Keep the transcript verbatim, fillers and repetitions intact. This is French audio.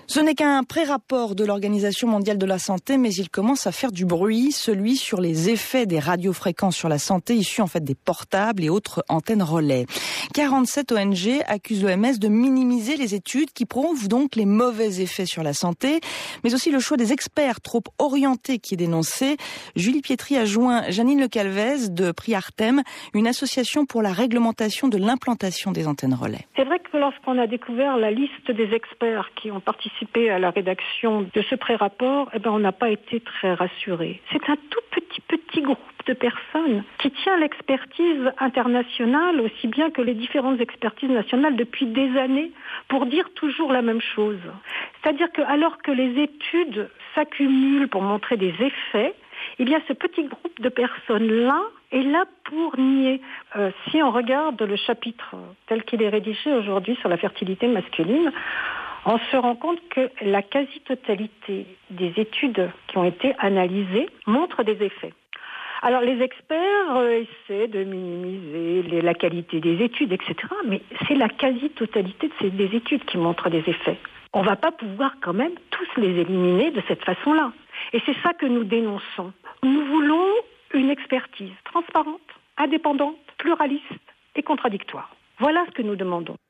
Ce n'est qu'un pré-rapport de l'Organisation mondiale de la santé, mais il commence à faire du bruit, celui sur les effets des radiofréquences sur la santé, issus en fait des portables et autres antennes relais. quarante-sept O N G accusent l'O M S de minimiser les études qui prouvent donc les mauvais effets sur la santé, mais aussi le choix des experts trop orientés qui est dénoncé. Julie Pietri a joint Janine Lecalvez de Priartem, une association pour la réglementation de l'implantation des antennes relais. C'est vrai que lorsqu'on a découvert la liste des experts qui ont participé à la rédaction de ce pré-rapport, eh ben, on n'a pas été très rassurés. C'est un tout petit, petit groupe de personnes qui tient l'expertise internationale aussi bien que les différentes expertises nationales depuis des années pour dire toujours la même chose. C'est-à-dire que alors que les études s'accumulent pour montrer des effets, eh bien ce petit groupe de personnes-là est là pour nier. Euh, si on regarde le chapitre tel qu'il est rédigé aujourd'hui sur la fertilité masculine, on se rend compte que la quasi-totalité des études qui ont été analysées montrent des effets. Alors les experts euh, essaient de minimiser les, la qualité des études, et cetera, mais c'est la quasi-totalité de ces, des études qui montrent des effets. On ne va pas pouvoir quand même tous les éliminer de cette façon-là. Et c'est ça que nous dénonçons. Nous voulons une expertise transparente, indépendante, pluraliste et contradictoire. Voilà ce que nous demandons.